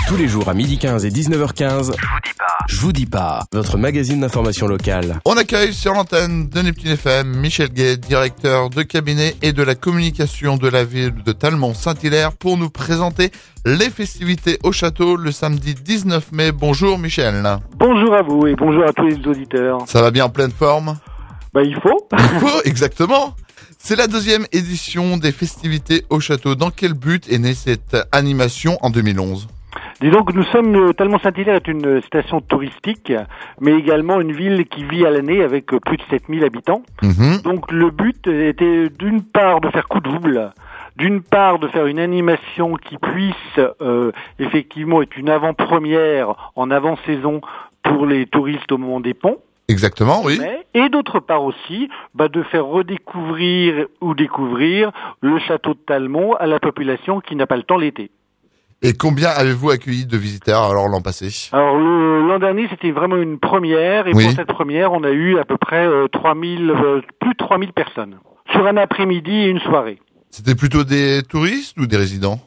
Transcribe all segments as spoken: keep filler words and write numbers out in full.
Tous les jours à midi quinze et dix-neuf heures quinze. Je vous dis pas. Je vous dis pas. Votre magazine d'information locale. On accueille sur l'antenne de Neptune F M Michel Guet, directeur de cabinet et de la communication de la ville de Talmont-Saint-Hilaire, pour nous présenter les festivités au château le samedi dix-neuf mai. Bonjour Michel. Bonjour à vous et bonjour à tous les auditeurs. Ça va bien en pleine forme? Bah il faut. Il faut, exactement. C'est la deuxième édition des festivités au château. Dans quel but est née cette animation en deux mille onze? Disons que nous sommes, Talmont-Saint-Hilaire est une station touristique, mais également une ville qui vit à l'année avec plus de sept mille habitants. Mmh. Donc le but était d'une part de faire coup de double, d'une part de faire une animation qui puisse euh, effectivement être une avant-première en avant-saison pour les touristes au moment des ponts. Exactement, oui. Et d'autre part aussi, bah, de faire redécouvrir ou découvrir le château de Talmont à la population qui n'a pas le temps l'été. Et combien avez-vous accueilli de visiteurs alors l'an passé? Alors le, l'an dernier c'était vraiment une première et oui. Pour cette première on a eu à peu près euh, trois mille, euh, plus de trois mille personnes sur un après-midi et une soirée. C'était plutôt des touristes ou des résidents?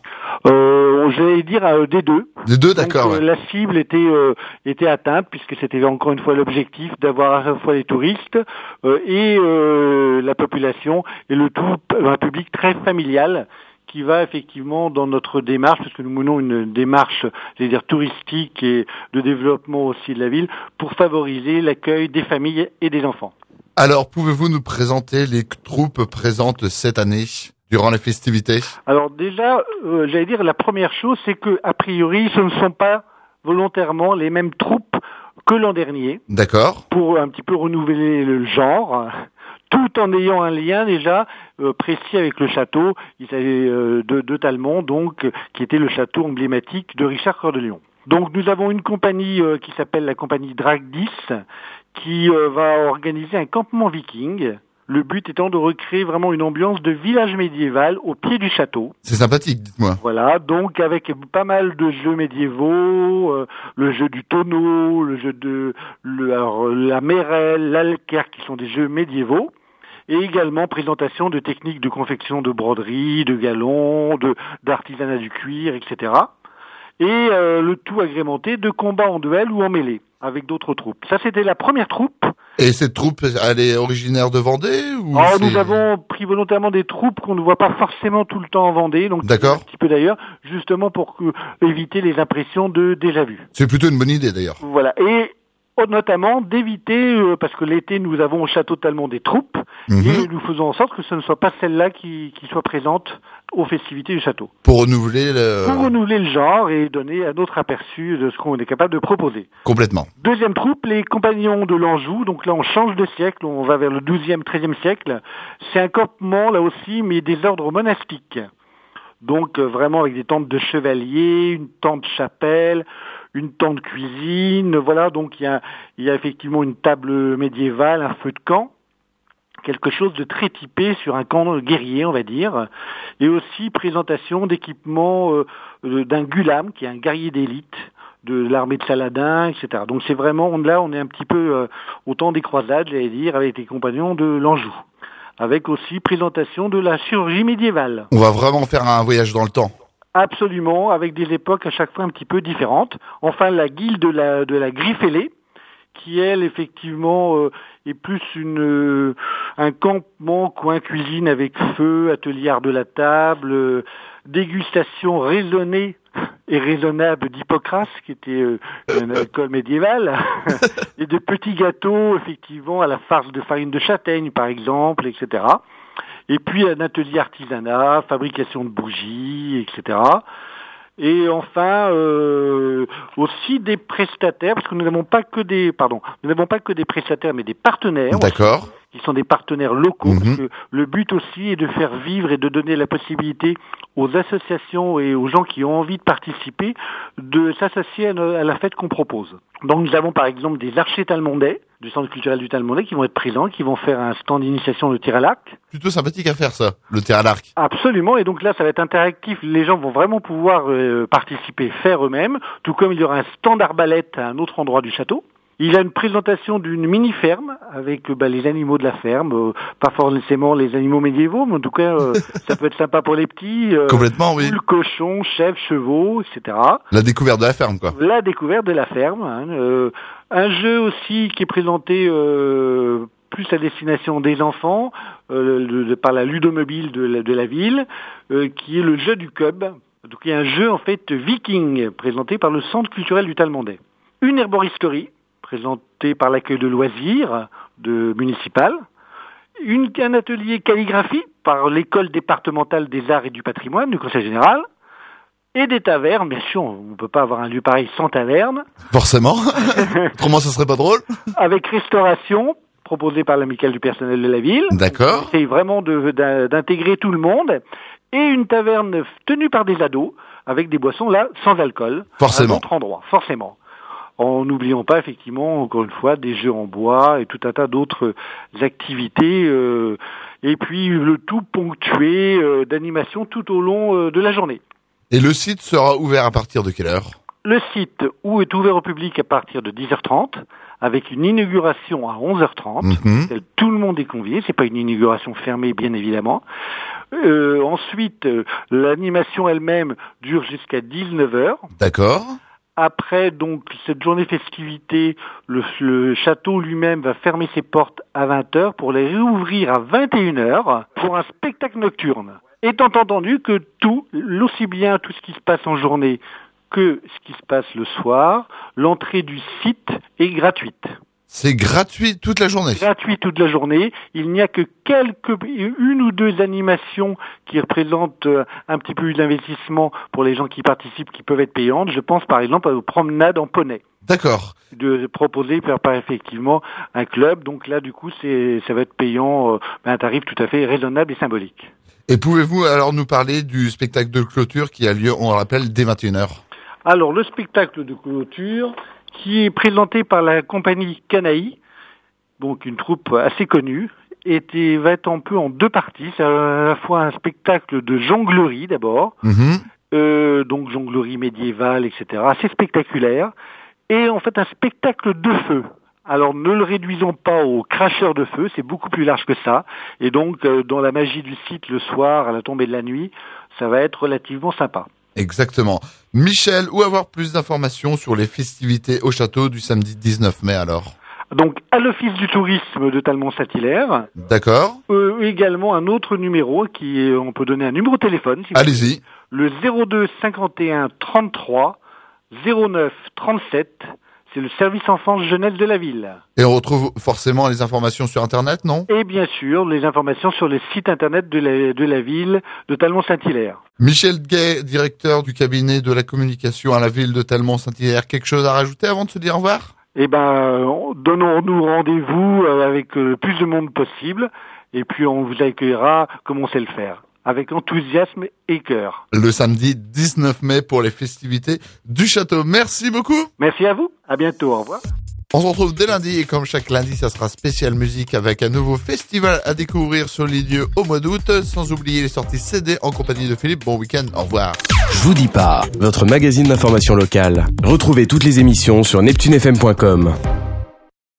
Euh, j'allais dire euh, des deux. Des deux, d'accord. Donc, euh, ouais. La cible était euh, était atteinte puisque c'était encore une fois l'objectif d'avoir à la fois les touristes euh, et euh, la population et le tout un public très familial qui va effectivement dans notre démarche, parce que nous menons une démarche, j'allais dire touristique et de développement aussi de la ville, pour favoriser l'accueil des familles et des enfants. Alors, pouvez-vous nous présenter les troupes présentes cette année durant les festivités? Alors déjà, euh, j'allais dire la première chose, c'est que a priori, ce ne sont pas volontairement les mêmes troupes que l'an dernier. D'accord. Pour un petit peu renouveler le genre, tout en ayant un lien déjà euh, précis avec le château. Il s'agit euh, de, de Talmont, donc, euh, qui était le château emblématique de Richard Cœur de Lion. Donc nous avons une compagnie euh, qui s'appelle la compagnie Drag dix, qui euh, va organiser un campement viking. Le but étant de recréer vraiment une ambiance de village médiéval au pied du château. C'est sympathique, dites-moi. Voilà, donc avec pas mal de jeux médiévaux, euh, le jeu du tonneau, le jeu de le, alors, la mérelle, l'alquerque, qui sont des jeux médiévaux, et également présentation de techniques de confection de broderie, de galons, de d'artisanat du cuir, et cetera. Et euh, le tout agrémenté de combats en duel ou en mêlée avec d'autres troupes. Ça, c'était la première troupe. Et cette troupe, elle est originaire de Vendée ou Alors, c'est... nous avons pris volontairement des troupes qu'on ne voit pas forcément tout le temps en Vendée, donc D'accord. un petit peu d'ailleurs, justement pour que, éviter les impressions de déjà vu. C'est plutôt une bonne idée d'ailleurs. Voilà, et notamment d'éviter, euh, parce que l'été nous avons au château de Talmont des troupes, Mmh. et nous faisons en sorte que ce ne soit pas celle-là qui, qui soit présente aux festivités du château. Pour renouveler le... Pour renouveler le genre et donner un autre aperçu de ce qu'on est capable de proposer. Complètement. Deuxième troupe, les compagnons de l'Anjou. Donc là, on change de siècle, on va vers le douzième, treizième siècle. C'est un campement, là aussi, mais des ordres monastiques. Donc euh, vraiment avec des tentes de chevaliers, une tente chapelle, une tente cuisine. Voilà, donc il y a, il y a effectivement une table médiévale, un feu de camp. Quelque chose de très typé sur un camp guerrier, on va dire, et aussi présentation d'équipements euh, d'un gulam, qui est un guerrier d'élite de l'armée de Saladin, et cetera. Donc c'est vraiment, là on est un petit peu euh, au temps des croisades, j'allais dire, avec les compagnons de l'Anjou, avec aussi présentation de la chirurgie médiévale. On va vraiment faire un voyage dans le temps. Absolument, avec des époques à chaque fois un petit peu différentes. Enfin, la guilde de la, de la griffe ailée, qui elle effectivement euh, est plus une euh, un campement coin cuisine avec feu, atelier art de la table, euh, dégustation raisonnée et raisonnable d'Hippocrate, qui était euh, un alcool médiéval, et de petits gâteaux effectivement à la farce de farine de châtaigne par exemple, et cetera. Et puis un atelier artisanat, fabrication de bougies, et cetera. Et enfin, euh, aussi des prestataires, parce que nous n'avons pas que des, pardon, nous n'avons pas que des prestataires, mais des partenaires. D'accord. Aussi, qui sont des partenaires locaux. Mmh. Parce que le but aussi est de faire vivre et de donner la possibilité aux associations et aux gens qui ont envie de participer de s'associer à, à la fête qu'on propose. Donc nous avons par exemple des archers talmondais, du centre culturel du Talmondais, qui vont être présents, qui vont faire un stand d'initiation de tir à l'arc. Plutôt sympathique à faire ça, le tir à l'arc. Absolument, et donc là ça va être interactif, les gens vont vraiment pouvoir euh, participer, faire eux-mêmes, tout comme il y aura un stand arbalète à un autre endroit du château. Il a une présentation d'une mini-ferme avec bah, les animaux de la ferme, euh, pas forcément les animaux médiévaux, mais en tout cas, euh, ça peut être sympa pour les petits. Euh, Complètement, oui. Poules, cochons, chèvres, chevaux, et cetera. La découverte de la ferme, quoi. La découverte de la ferme. Hein, euh, un jeu aussi qui est présenté euh, plus à destination des enfants, euh, de, de, par la ludomobile de la, de la ville, euh, qui est le jeu du cub. Donc il y a un jeu en fait viking présenté par le Centre culturel du Talmondais. Une herboristerie présentée par l'accueil de loisirs de municipal. Une, un atelier calligraphie par l'école départementale des arts et du patrimoine du Conseil général. Et des tavernes, bien sûr, on ne peut pas avoir un lieu pareil sans taverne. Forcément. Autrement, ça serait pas drôle. Avec restauration proposée par l'amicale du personnel de la ville. D'accord. C'est vraiment de, d'intégrer tout le monde. Et une taverne tenue par des ados avec des boissons là sans alcool. Forcément. À un autre endroit, forcément. En n'oubliant pas, effectivement, encore une fois, des jeux en bois et tout un tas d'autres activités. Euh, et puis, le tout ponctué euh, d'animations tout au long euh, de la journée. Et le site sera ouvert à partir de quelle heure? Le site où est ouvert au public à partir de dix heures trente, avec une inauguration à onze heures trente. Mm-hmm. Tout le monde est convié, c'est pas une inauguration fermée, bien évidemment. Euh, ensuite, euh, l'animation elle-même dure jusqu'à dix-neuf heures. D'accord. Après, donc, cette journée festivité, le, le château lui-même va fermer ses portes à vingt heures pour les réouvrir à vingt et une heures pour un spectacle nocturne. Étant entendu que tout, aussi bien tout ce qui se passe en journée que ce qui se passe le soir, l'entrée du site est gratuite. C'est gratuit toute la journée. Gratuit toute la journée. Il n'y a que quelques, une ou deux animations qui représentent un petit peu d'investissement pour les gens qui participent, qui peuvent être payantes. Je pense par exemple aux promenades en poney. D'accord. De proposer par, par effectivement un club. Donc là, du coup, c'est, ça va être payant, euh, un tarif tout à fait raisonnable et symbolique. Et pouvez-vous alors nous parler du spectacle de clôture qui a lieu, on le rappelle, dès vingt et une heures? Alors, le spectacle de clôture, qui est présenté par la compagnie Canaille, donc une troupe assez connue, et va être un peu en deux parties. C'est à la fois un spectacle de jonglerie d'abord, mmh. euh, donc jonglerie médiévale, et cetera, assez spectaculaire, et en fait un spectacle de feu. Alors ne le réduisons pas au cracheur de feu, c'est beaucoup plus large que ça, et donc euh, dans la magie du site le soir, à la tombée de la nuit, ça va être relativement sympa. Exactement. Michel, où avoir plus d'informations sur les festivités au château du samedi dix-neuf mai alors? Donc à l'office du tourisme de Talmont-Saint-Hilaire. D'accord. Euh, également un autre numéro qui est, on peut donner un numéro de téléphone. Si Allez-y. Le zéro deux cinquante et un trente-trois zéro neuf trente-sept. C'est le service enfance jeunesse de la ville. Et on retrouve forcément les informations sur Internet, non? Et bien sûr, les informations sur le site Internet de la, de la ville de Talmont-Saint-Hilaire. Michel Gay, directeur du cabinet de la communication à la ville de Talmont-Saint-Hilaire. Quelque chose à rajouter avant de se dire au revoir? Eh ben, donnons-nous rendez-vous avec le plus de monde possible. Et puis, on vous accueillera comme on sait le faire, avec enthousiasme et cœur. Le samedi dix-neuf mai pour les festivités du château. Merci beaucoup. Merci à vous. À bientôt. Au revoir. On se retrouve dès lundi et comme chaque lundi, ça sera spécial musique avec un nouveau festival à découvrir sur les lieux au mois d'août. Sans oublier les sorties C D en compagnie de Philippe. Bon week-end. Au revoir. Je vous dis pas, votre magazine d'information locale. Retrouvez toutes les émissions sur neptune f m point com.